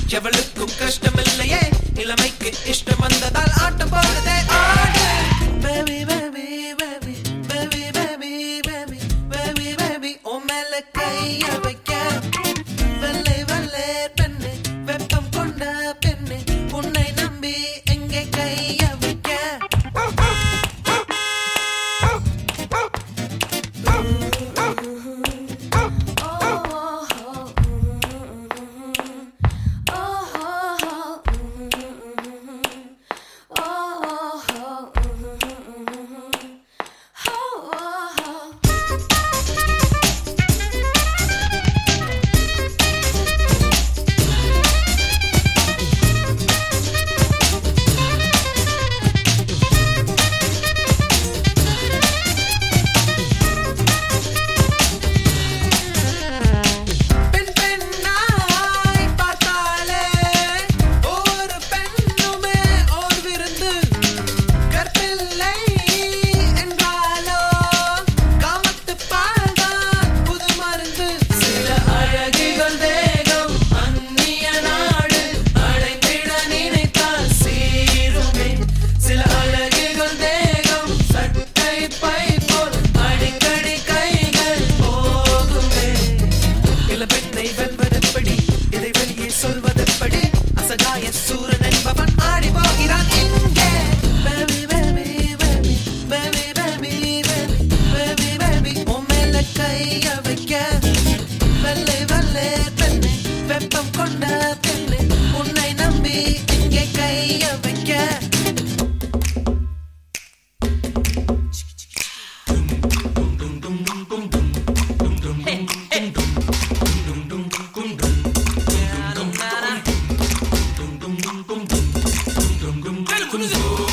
எவளுக்கும் கஷ்டமில்லையே இளமைக்கு இஷ்டம் வந்ததால் ஆட்டம் போடுதே ஆடு baby baby baby baby baby baby baby baby உன் மேல கைய வைக்க வெள்ளை வெள்ளை பெண்ணே வெப்பம் கொண்ட பெண்ணே உன்னை நம்பி எங்கே கைய வைக்க சொல்வதெப்படி அசகாய சூரன் என்பவன் ஆடி போகிறான் இங்கே baby baby baby baby baby baby baby உன் மேல கைய வைக்க வெள்ளை வெள்ளை பெண்ணே வெப்பம் கொண்ட பெண்ணே உன்னை நம்பி இங்கே கைய வைக்க Hey.